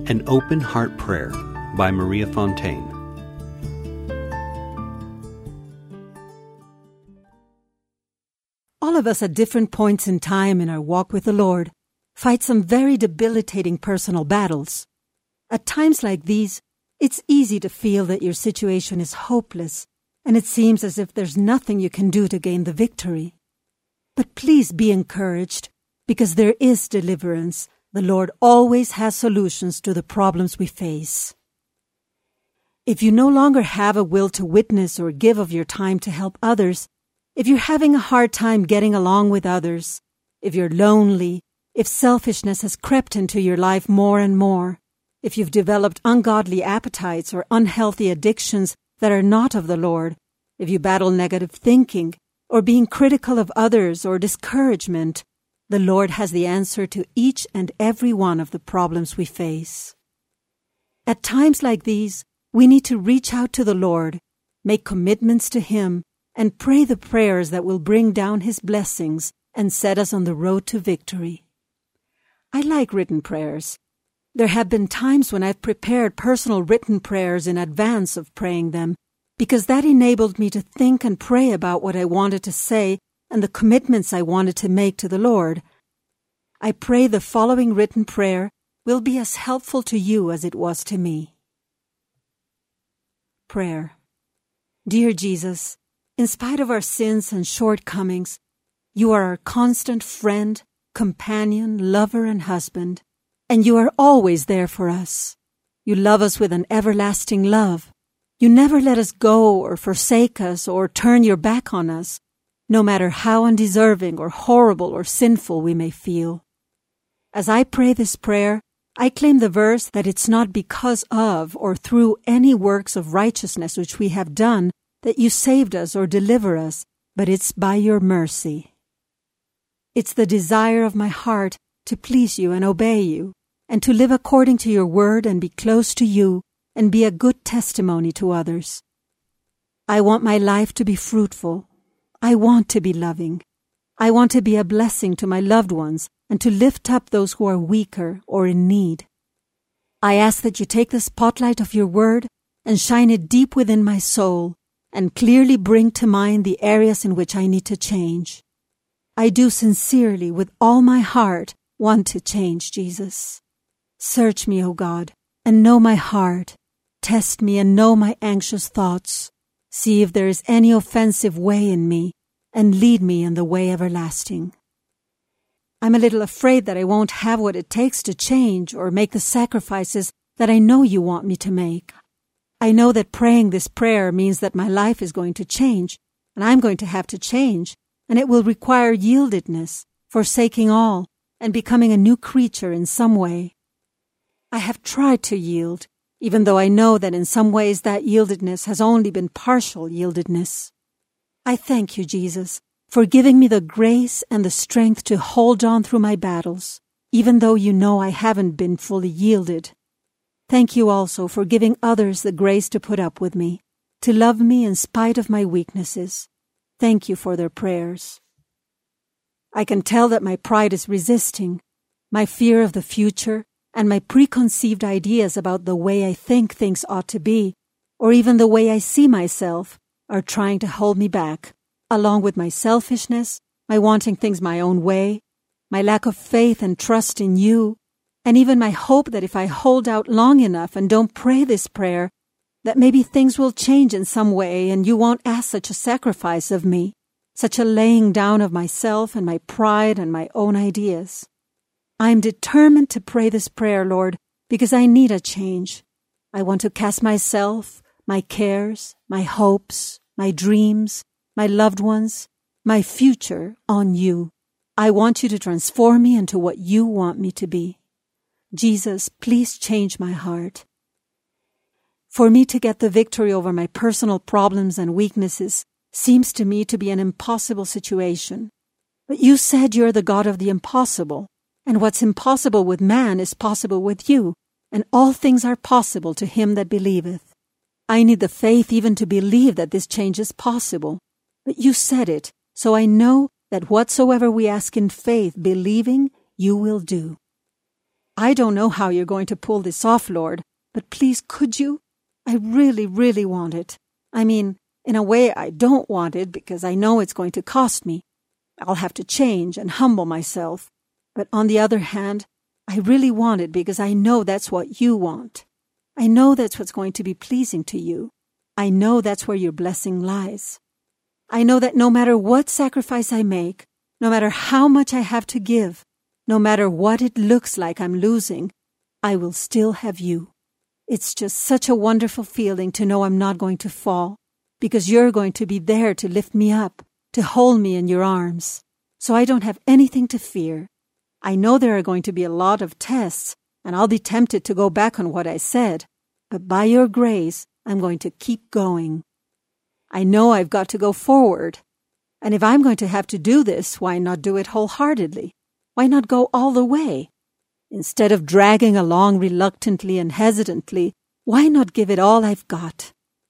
An Open Heart Prayer by Maria Fontaine. All of us at different points in time in our walk with the Lord fight some very debilitating personal battles. At times like these, it's easy to feel that your situation is hopeless, and it seems as if there's nothing you can do to gain the victory. But please be encouraged, because there is deliverance. The Lord always has solutions to the problems we face. If you no longer have a will to witness or give of your time to help others, if you're having a hard time getting along with others, if you're lonely, if selfishness has crept into your life more and more, if you've developed ungodly appetites or unhealthy addictions that are not of the Lord, if you battle negative thinking or being critical of others or discouragement, the Lord has the answer to each and every one of the problems we face. At times like these, we need to reach out to the Lord, make commitments to Him, and pray the prayers that will bring down His blessings and set us on the road to victory. I like written prayers. There have been times when I've prepared personal written prayers in advance of praying them, because that enabled me to think and pray about what I wanted to say and the commitments I wanted to make to the Lord. I pray the following written prayer will be as helpful to you as it was to me. Prayer. Dear Jesus, in spite of our sins and shortcomings, you are our constant friend, companion, lover, and husband, and you are always there for us. You love us with an everlasting love. You never let us go or forsake us or turn your back on us, no matter how undeserving or horrible or sinful we may feel. As I pray this prayer, I claim the verse that it's not because of or through any works of righteousness which we have done that you saved us or deliver us, but it's by your mercy. It's the desire of my heart to please you and obey you, and to live according to your word and be close to you and be a good testimony to others. I want my life to be fruitful. I want to be loving. I want to be a blessing to my loved ones and to lift up those who are weaker or in need. I ask that you take the spotlight of your word and shine it deep within my soul and clearly bring to mind the areas in which I need to change. I do sincerely, with all my heart, want to change, Jesus. Search me, O God, and know my heart. Test me and know my anxious thoughts. See if there is any offensive way in me, and lead me in the way everlasting. I'm a little afraid that I won't have what it takes to change or make the sacrifices that I know you want me to make. I know that praying this prayer means that my life is going to change, and I'm going to have to change, and it will require yieldedness, forsaking all, and becoming a new creature in some way. I have tried to yield, even though I know that in some ways that yieldedness has only been partial yieldedness. I thank you, Jesus, for giving me the grace and the strength to hold on through my battles, even though you know I haven't been fully yielded. Thank you also for giving others the grace to put up with me, to love me in spite of my weaknesses. Thank you for their prayers. I can tell that my pride is resisting, my fear of the future, and my preconceived ideas about the way I think things ought to be, or even the way I see myself, are trying to hold me back, along with my selfishness, my wanting things my own way, my lack of faith and trust in you, and even my hope that if I hold out long enough and don't pray this prayer, that maybe things will change in some way and you won't ask such a sacrifice of me, such a laying down of myself and my pride and my own ideas. I am determined to pray this prayer, Lord, because I need a change. I want to cast myself, my cares, my hopes, my dreams, my loved ones, my future on you. I want you to transform me into what you want me to be. Jesus, please change my heart. For me to get the victory over my personal problems and weaknesses seems to me to be an impossible situation. But you said you're the God of the impossible. And what's impossible with man is possible with you, and all things are possible to him that believeth. I need the faith even to believe that this change is possible. But you said it, so I know that whatsoever we ask in faith, believing, you will do. I don't know how you're going to pull this off, Lord, but please could you? I really, really want it. I mean, in a way I don't want it because I know it's going to cost me. I'll have to change and humble myself. But on the other hand, I really want it because I know that's what you want. I know that's what's going to be pleasing to you. I know that's where your blessing lies. I know that no matter what sacrifice I make, no matter how much I have to give, no matter what it looks like I'm losing, I will still have you. It's just such a wonderful feeling to know I'm not going to fall, because you're going to be there to lift me up, to hold me in your arms. So I don't have anything to fear. I know there are going to be a lot of tests, and I'll be tempted to go back on what I said, but by your grace, I'm going to keep going. I know I've got to go forward, and if I'm going to have to do this, why not do it wholeheartedly? Why not go all the way? Instead of dragging along reluctantly and hesitantly, why not give it all I've got?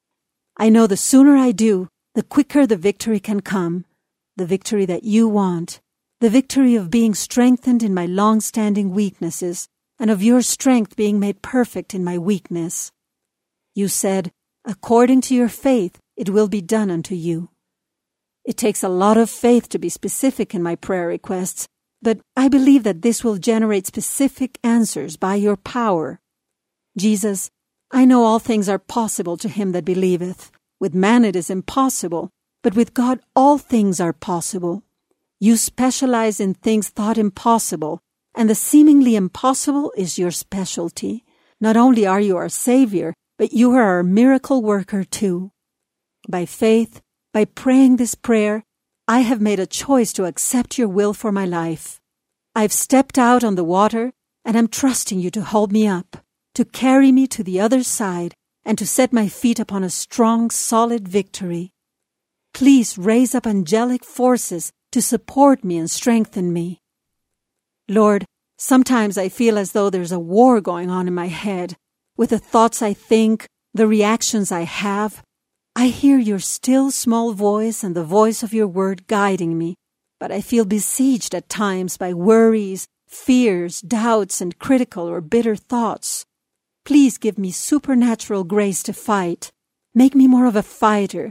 I know the sooner I do, the quicker the victory can come, the victory that you want, the victory of being strengthened in my long-standing weaknesses, and of your strength being made perfect in my weakness. You said, according to your faith, it will be done unto you. It takes a lot of faith to be specific in my prayer requests, but I believe that this will generate specific answers by your power. Jesus, I know all things are possible to him that believeth. With man it is impossible, but with God all things are possible. You specialize in things thought impossible, and the seemingly impossible is your specialty. Not only are you our Savior, but you are our miracle worker too. By faith, by praying this prayer, I have made a choice to accept your will for my life. I've stepped out on the water, and I'm trusting you to hold me up, to carry me to the other side, and to set my feet upon a strong, solid victory. Please raise up angelic forces to support me and strengthen me. Lord, sometimes I feel as though there's a war going on in my head, with the thoughts I think, the reactions I have. I hear your still small voice and the voice of your word guiding me, but I feel besieged at times by worries, fears, doubts, and critical or bitter thoughts. Please give me supernatural grace to fight. Make me more of a fighter.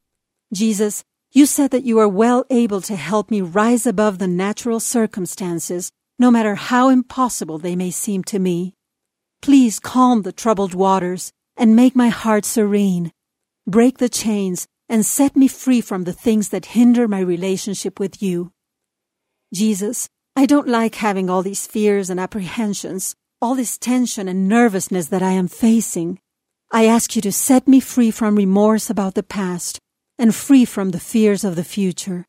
Jesus, you said that you are well able to help me rise above the natural circumstances, no matter how impossible they may seem to me. Please calm the troubled waters and make my heart serene. Break the chains and set me free from the things that hinder my relationship with you. Jesus, I don't like having all these fears and apprehensions, all this tension and nervousness that I am facing. I ask you to set me free from remorse about the past and free from the fears of the future.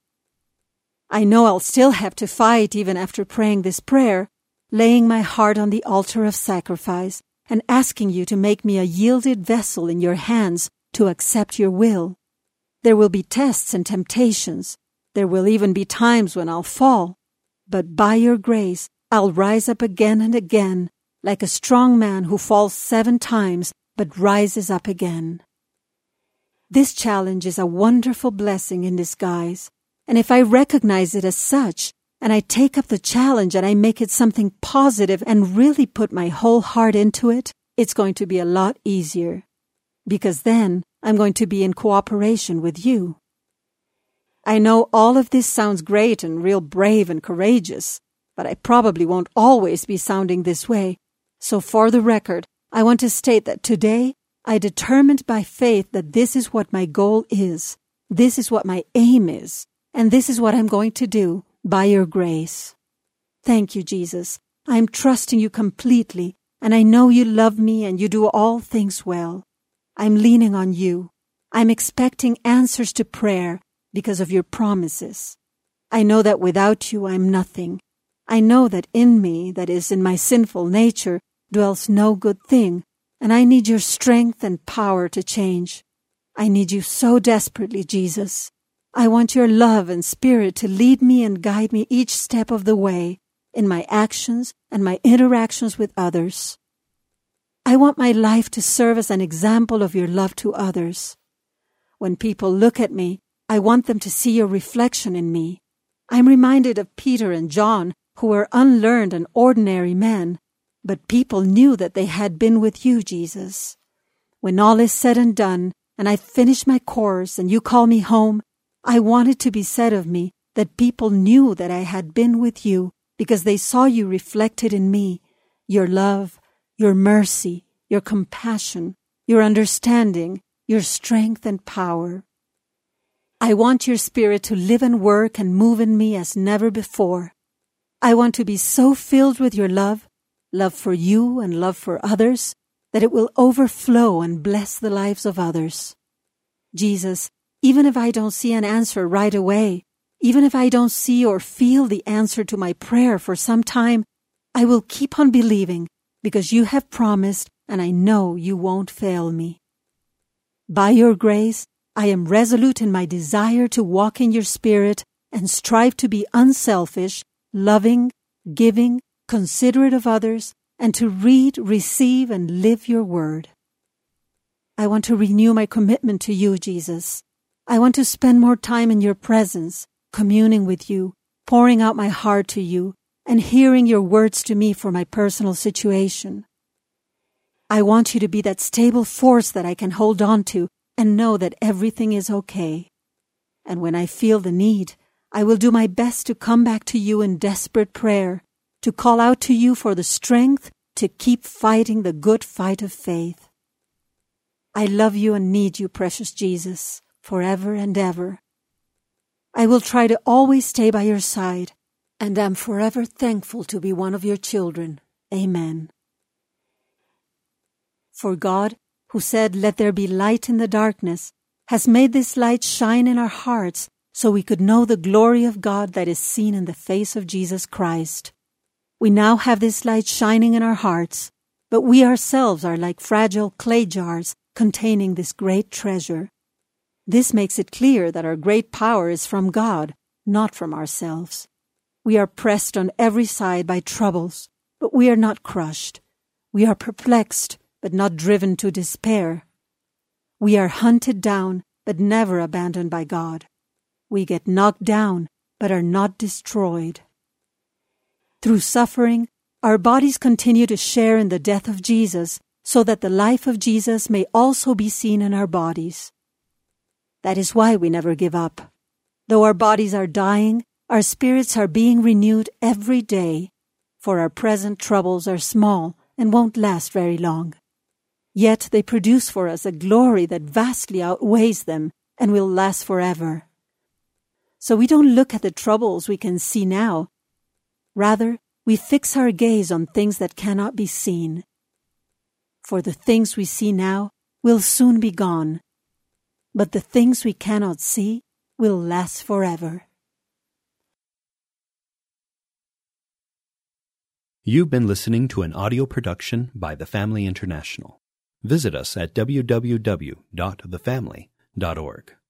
I know I'll still have to fight even after praying this prayer, laying my heart on the altar of sacrifice and asking you to make me a yielded vessel in your hands to accept your will. There will be tests and temptations. There will even be times when I'll fall. But by your grace, I'll rise up again and again, like a strong man who falls 7 times but rises up again. This challenge is a wonderful blessing in disguise, and if I recognize it as such, and I take up the challenge and I make it something positive and really put my whole heart into it, it's going to be a lot easier. Because then I'm going to be in cooperation with you. I know all of this sounds great and real brave and courageous, but I probably won't always be sounding this way. So for the record, I want to state that today I determined by faith that this is what my goal is, this is what my aim is, and this is what I'm going to do by your grace. Thank you, Jesus. I'm trusting you completely, and I know you love me and you do all things well. I'm leaning on you. I'm expecting answers to prayer because of your promises. I know that without you I'm nothing. I know that in me, that is, in my sinful nature, dwells no good thing, and I need your strength and power to change. I need you so desperately, Jesus. I want your love and spirit to lead me and guide me each step of the way, in my actions and my interactions with others. I want my life to serve as an example of your love to others. When people look at me, I want them to see your reflection in me. I'm reminded of Peter and John, who were unlearned and ordinary men, but people knew that they had been with you, Jesus. When all is said and done, and I finish my course and you call me home, I want it to be said of me that people knew that I had been with you because they saw you reflected in me, your love, your mercy, your compassion, your understanding, your strength and power. I want your Spirit to live and work and move in me as never before. I want to be so filled with your love for you and love for others, that it will overflow and bless the lives of others. Jesus, even if I don't see an answer right away, even if I don't see or feel the answer to my prayer for some time, I will keep on believing because you have promised and I know you won't fail me. By your grace, I am resolute in my desire to walk in your Spirit and strive to be unselfish, loving, giving, considerate of others, and to read, receive, and live your word. I want to renew my commitment to you, Jesus. I want to spend more time in your presence, communing with you, pouring out my heart to you, and hearing your words to me for my personal situation. I want you to be that stable force that I can hold on to and know that everything is okay. And when I feel the need, I will do my best to come back to you in desperate prayer, to call out to you for the strength to keep fighting the good fight of faith. I love you and need you, precious Jesus, forever and ever. I will try to always stay by your side, and am forever thankful to be one of your children. Amen. For God, who said, "Let there be light in the darkness," has made this light shine in our hearts so we could know the glory of God that is seen in the face of Jesus Christ. We now have this light shining in our hearts, but we ourselves are like fragile clay jars containing this great treasure. This makes it clear that our great power is from God, not from ourselves. We are pressed on every side by troubles, but we are not crushed. We are perplexed, but not driven to despair. We are hunted down, but never abandoned by God. We get knocked down, but are not destroyed. Through suffering, our bodies continue to share in the death of Jesus, so that the life of Jesus may also be seen in our bodies. That is why we never give up. Though our bodies are dying, our spirits are being renewed every day, for our present troubles are small and won't last very long. Yet they produce for us a glory that vastly outweighs them and will last forever. So we don't look at the troubles we can see now. Rather, we fix our gaze on things that cannot be seen. For the things we see now will soon be gone, but the things we cannot see will last forever. You've been listening to an audio production by The Family International. Visit us at www.thefamily.org.